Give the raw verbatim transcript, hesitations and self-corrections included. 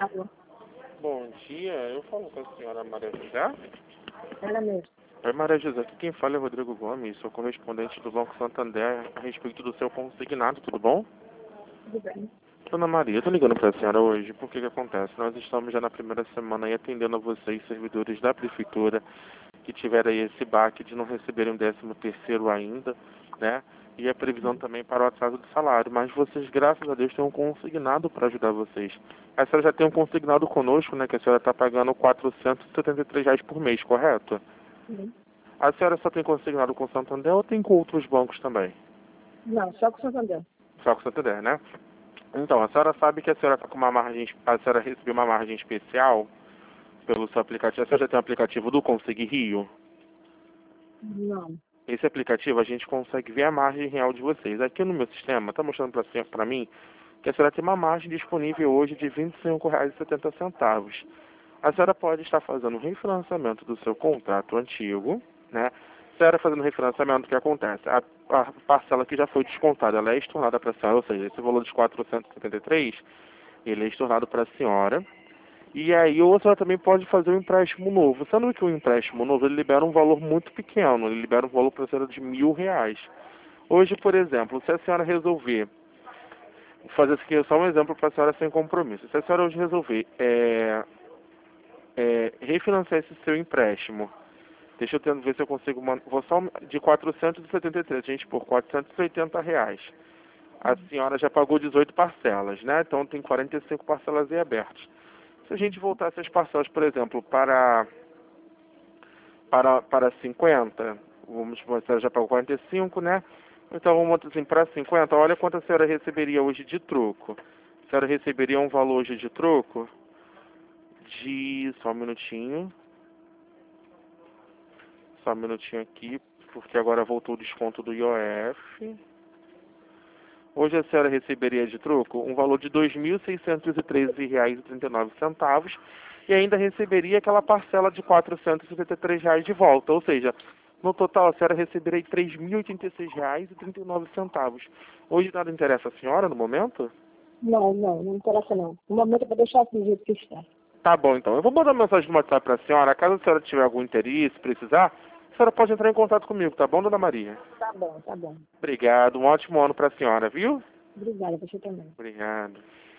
Alô? Bom dia, eu falo com a senhora Maria José. Ela mesmo. Oi, Maria José, aqui quem fala é Rodrigo Gomes, sou correspondente do Banco Santander a respeito do seu consignado, tudo bom? Tudo bem. Dona Maria, eu tô ligando para a senhora hoje, porque que acontece? Nós estamos já na primeira semana aí atendendo a vocês, servidores da Prefeitura, que tiveram aí esse baque de não receberem o décimo terceiro ainda, né? E a previsão também para o atraso do salário, mas vocês, graças a Deus, têm um consignado para ajudar vocês. A senhora já tem um consignado conosco, né, que a senhora está pagando quatrocentos e setenta e três reais por mês, correto? Sim. A senhora só tem consignado com o Santander ou tem com outros bancos também? Não, só com o Santander. Só com o Santander, né? Então, a senhora sabe que a senhora está com uma margem, a senhora recebeu uma margem especial pelo seu aplicativo. A senhora já tem um aplicativo do Consegui Rio? Não. Esse aplicativo a gente consegue ver a margem real de vocês. Aqui no meu sistema, está mostrando para mim que a senhora tem uma margem disponível hoje de vinte e cinco reais e setenta centavos. A senhora pode estar fazendo um refinanciamento do seu contrato antigo, né? A senhora fazendo refinanciamento, o que acontece? A, a parcela que já foi descontada, ela é estornada para a senhora, ou seja, esse valor de quatrocentos e setenta e três, ele é estornado para a senhora. E aí, ou a senhora também pode fazer um empréstimo novo. Sendo que o empréstimo novo, ele libera um valor muito pequeno, ele libera um valor para a senhora de mil reais. Hoje, por exemplo, se a senhora resolver, vou fazer isso aqui só um exemplo para a senhora sem compromisso. Se a senhora hoje resolver é, é, refinanciar esse seu empréstimo, deixa eu tento ver se eu consigo, man- vou só de quatrocentos e setenta e três, gente, por quatrocentos e oitenta reais. A senhora já pagou dezoito parcelas, né? Então tem quarenta e cinco parcelas aí abertas. Se a gente voltar essas parcelas, por exemplo, para para para cinquenta, vamos supor, a senhora já pagou quarenta e cinco, né? Então vamos assim, para cinquenta, olha quanto a senhora receberia hoje de troco. A senhora receberia um valor hoje de troco de, só um minutinho, só um minutinho aqui, porque agora voltou o desconto do I O F. Hoje a senhora receberia de troco um valor de dois mil seiscentos e treze reais e trinta e nove centavos e ainda receberia aquela parcela de quatrocentos e setenta e três reais de volta, ou seja, no total a senhora receberia três mil e oitenta e seis reais e trinta e nove centavos. Hoje nada interessa a senhora no momento? Não, não, não interessa não. No momento eu vou deixar assim do jeito que está. Tá bom, então. Eu vou mandar uma mensagem no WhatsApp para a senhora. Caso a senhora tiver algum interesse, precisar, a senhora pode entrar em contato comigo, tá bom, dona Maria? Tá bom, tá bom. Obrigado. Um ótimo ano para a senhora, viu? Obrigada, você também. Obrigado.